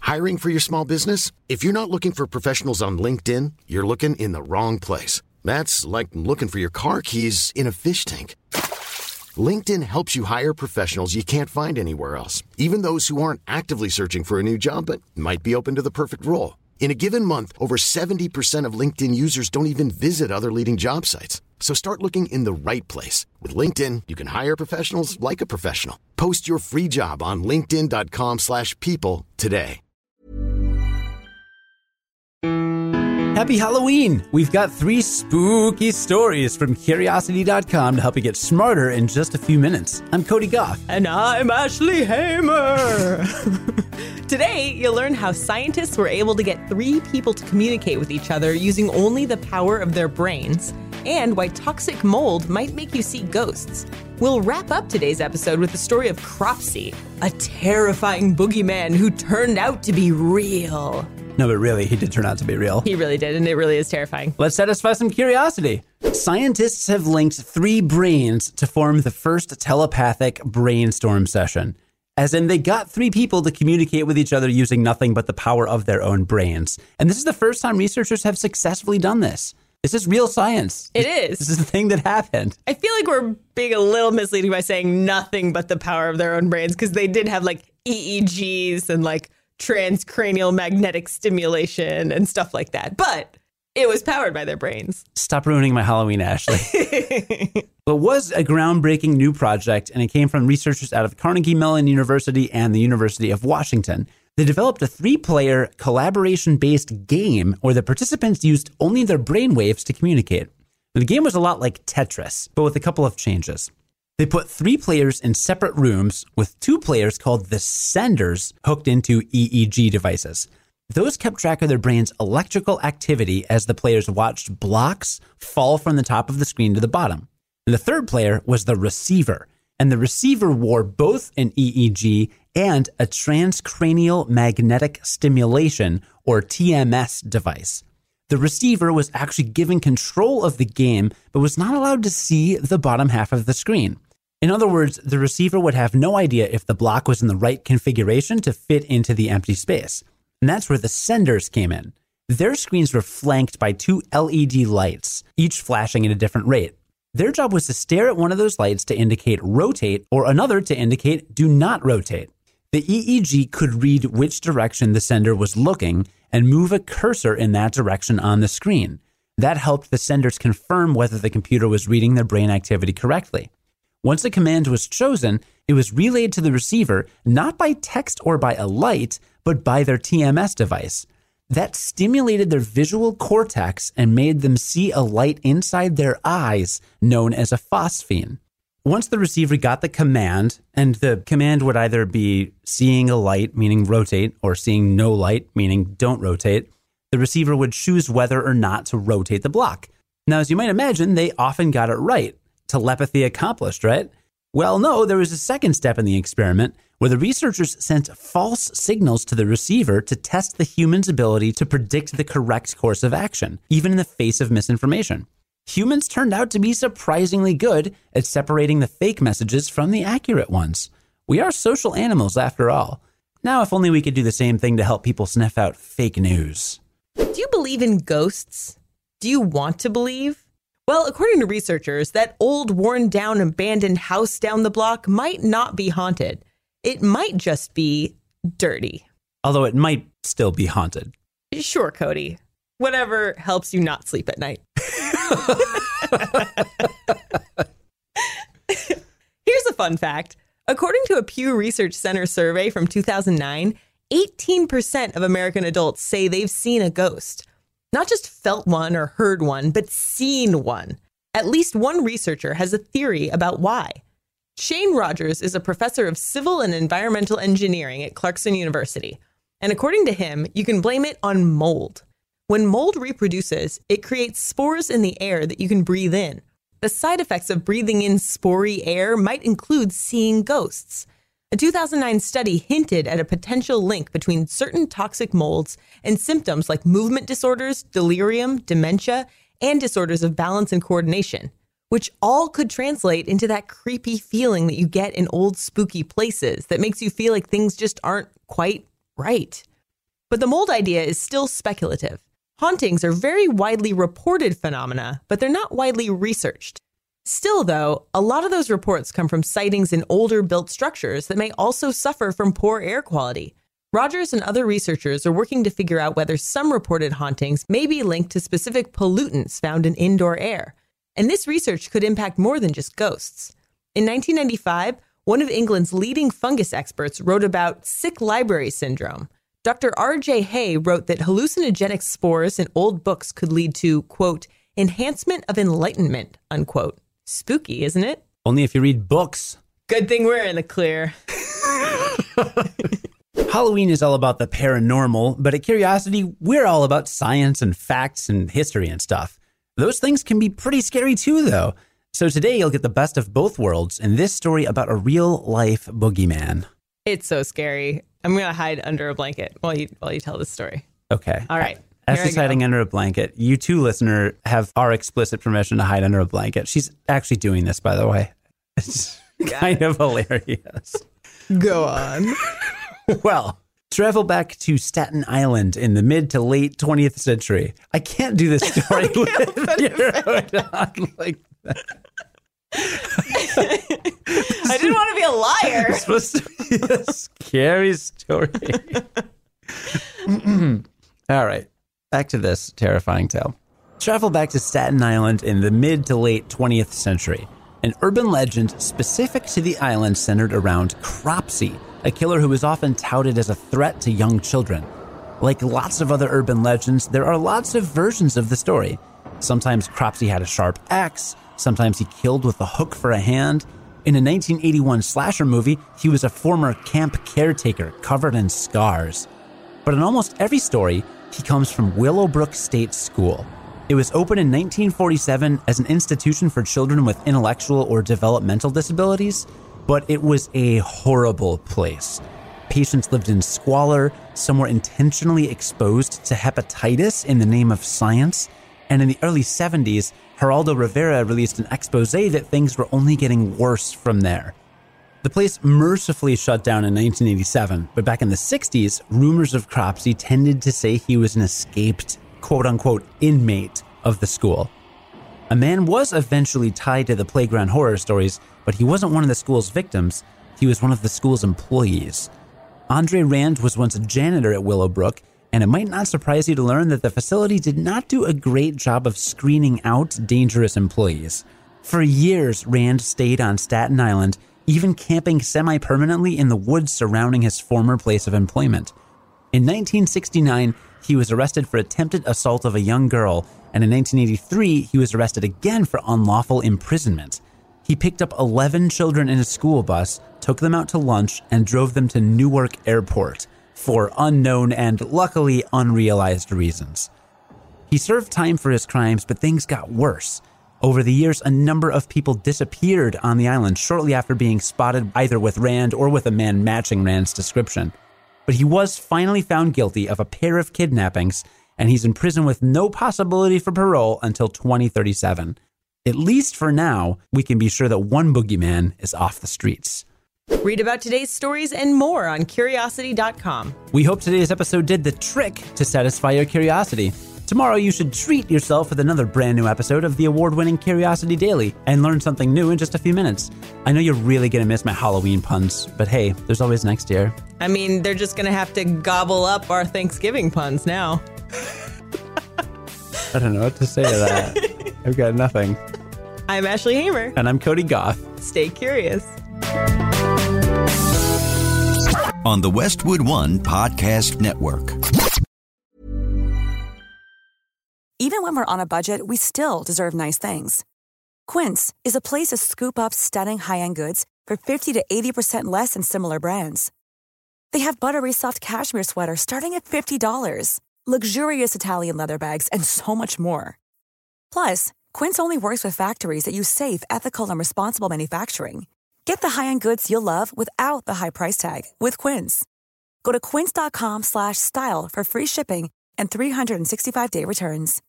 Hiring for your small business? If you're not looking for professionals on LinkedIn, you're looking in the wrong place. That's like looking for your car keys in a fish tank. LinkedIn helps you hire professionals you can't find anywhere else, even those who aren't actively searching for a new job but might be open to the perfect role. In a given month, over 70% of LinkedIn users don't even visit other leading job sites. So start looking in the right place. With LinkedIn, you can hire professionals like a professional. Post your free job on linkedin.com/people today. Happy Halloween! We've got 3 spooky stories from Curiosity.com to help you get smarter in just a few minutes. I'm Cody Goff. And I'm Ashley Hamer. Today, you'll learn how scientists were able to get 3 people to communicate with each other using only the power of their brains, and why toxic mold might make you see ghosts. We'll wrap up today's episode with the story of Cropsy, a terrifying boogeyman who turned out to be real. No, but really, he did turn out to be real. He really did, and it really is terrifying. Let's satisfy some curiosity. Scientists have linked 3 brains to form the first telepathic brainstorm session. As in, they got 3 people to communicate with each other using nothing but the power of their own brains. And this is the first time researchers have successfully done this. This is real science. It is. This is the thing that happened. I feel like we're being a little misleading by saying nothing but the power of their own brains, because they did have like EEGs and like transcranial magnetic stimulation and stuff like that. But it was powered by their brains. Stop ruining my Halloween, Ashley. Well, it was a groundbreaking new project, and it came from researchers out of Carnegie Mellon University and the University of Washington. They developed a 3-player collaboration-based game where the participants used only their brainwaves to communicate. The game was a lot like Tetris, but with a couple of changes. They put 3 players in separate rooms with 2 players called the senders hooked into EEG devices. Those kept track of their brain's electrical activity as the players watched blocks fall from the top of the screen to the bottom. And the 3rd player was the receiver, and the receiver wore both an EEG and a transcranial magnetic stimulation, or TMS, device. The receiver was actually given control of the game, but was not allowed to see the bottom half of the screen. In other words, the receiver would have no idea if the block was in the right configuration to fit into the empty space. And that's where the senders came in. Their screens were flanked by 2 LED lights, each flashing at a different rate. Their job was to stare at one of those lights to indicate rotate, or another to indicate do not rotate. The EEG could read which direction the sender was looking and move a cursor in that direction on the screen. That helped the senders confirm whether the computer was reading their brain activity correctly. Once a command was chosen, it was relayed to the receiver, not by text or by a light, but by their TMS device. That stimulated their visual cortex and made them see a light inside their eyes, known as a phosphene. Once the receiver got the command, and the command would either be seeing a light, meaning rotate, or seeing no light, meaning don't rotate, the receiver would choose whether or not to rotate the block. Now, as you might imagine, they often got it right. Telepathy accomplished, right? Well, no, there was a second step in the experiment where the researchers sent false signals to the receiver to test the human's ability to predict the correct course of action, even in the face of misinformation. Humans turned out to be surprisingly good at separating the fake messages from the accurate ones. We are social animals, after all. Now, if only we could do the same thing to help people sniff out fake news. Do you believe in ghosts? Do you want to believe? Well, according to researchers, that old, worn-down, abandoned house down the block might not be haunted. It might just be dirty. Although it might still be haunted. Sure, Cody. Whatever helps you not sleep at night. Here's a fun fact. According to a Pew Research Center survey from 2009, 18% of American adults say they've seen a ghost. Not just felt one or heard one, but seen one. At least one researcher has a theory about why. Shane Rogers is a professor of civil and environmental engineering at Clarkson University. And according to him, you can blame it on mold. When mold reproduces, it creates spores in the air that you can breathe in. The side effects of breathing in spory air might include seeing ghosts. A 2009 study hinted at a potential link between certain toxic molds and symptoms like movement disorders, delirium, dementia, and disorders of balance and coordination, which all could translate into that creepy feeling that you get in old spooky places that makes you feel like things just aren't quite right. But the mold idea is still speculative. Hauntings are very widely reported phenomena, but they're not widely researched. Still, though, a lot of those reports come from sightings in older built structures that may also suffer from poor air quality. Rogers and other researchers are working to figure out whether some reported hauntings may be linked to specific pollutants found in indoor air. And this research could impact more than just ghosts. In 1995, one of England's leading fungus experts wrote about sick library syndrome. Dr. R.J. Hay wrote that hallucinogenic spores in old books could lead to, quote, enhancement of enlightenment, unquote. Spooky, isn't it? Only if you read books. Good thing we're in the clear. Halloween is all about the paranormal, but at Curiosity, we're all about science and facts and history and stuff. Those things can be pretty scary too, though. So today you'll get the best of both worlds in this story about a real-life boogeyman. It's so scary. I'm going to hide under a blanket while you tell this story. Okay. All right. As she's hiding under a blanket, you too, listener, have our explicit permission to hide under a blanket. She's actually doing this, by the way. It's kind of hilarious. Go on. Well, travel back to Staten Island in the mid to late 20th century. I can't do this story with your on like that. I didn't want to be a liar. It's supposed to be a scary story. All right, back to this terrifying tale. Travel back to Staten Island in the mid to late 20th century. An urban legend specific to the island centered around Cropsey, a killer who is often touted as a threat to young children. Like lots of other urban legends, there are lots of versions of the story. Sometimes Cropsey had a sharp axe, sometimes he killed with a hook for a hand. In a 1981 slasher movie, he was a former camp caretaker covered in scars. But in almost every story, he comes from Willowbrook State School. It was opened in 1947 as an institution for children with intellectual or developmental disabilities, but it was a horrible place. Patients lived in squalor, some were intentionally exposed to hepatitis in the name of science, and in the early 70s, Geraldo Rivera released an expose that things were only getting worse from there. The place mercifully shut down in 1987, but back in the 60s, rumors of Cropsey tended to say he was an escaped, quote-unquote, inmate of the school. A man was eventually tied to the playground horror stories, but he wasn't one of the school's victims. He was one of the school's employees. Andre Rand was once a janitor at Willowbrook, and it might not surprise you to learn that the facility did not do a great job of screening out dangerous employees. For years, Rand stayed on Staten Island, even camping semi-permanently in the woods surrounding his former place of employment. In 1969, he was arrested for attempted assault of a young girl, and in 1983, he was arrested again for unlawful imprisonment. He picked up 11 children in a school bus, took them out to lunch, and drove them to Newark Airport for unknown and luckily unrealized reasons. He served time for his crimes, but things got worse. Over the years, a number of people disappeared on the island shortly after being spotted either with Rand or with a man matching Rand's description. But he was finally found guilty of a pair of kidnappings, and he's in prison with no possibility for parole until 2037. At least for now, we can be sure that one boogeyman is off the streets. Read about today's stories and more on Curiosity.com. We hope today's episode did the trick to satisfy your curiosity. Tomorrow you should treat yourself with another brand new episode of the award-winning Curiosity Daily and learn something new in just a few minutes. I know you're really going to miss my Halloween puns, but hey, there's always next year. I mean, they're just going to have to gobble up our Thanksgiving puns now. I don't know what to say to that. I've got nothing. I'm Ashley Hamer. And I'm Cody Goff. Stay curious. On the Westwood One Podcast Network. Even when we're on a budget, we still deserve nice things. Quince is a place to scoop up stunning high-end goods for 50 to 80% less than similar brands. They have buttery soft cashmere sweaters starting at $50, luxurious Italian leather bags, and so much more. Plus, Quince only works with factories that use safe, ethical, and responsible manufacturing. Get the high-end goods you'll love without the high price tag with Quince. Go to quince.com/style for free shipping and 365-day returns.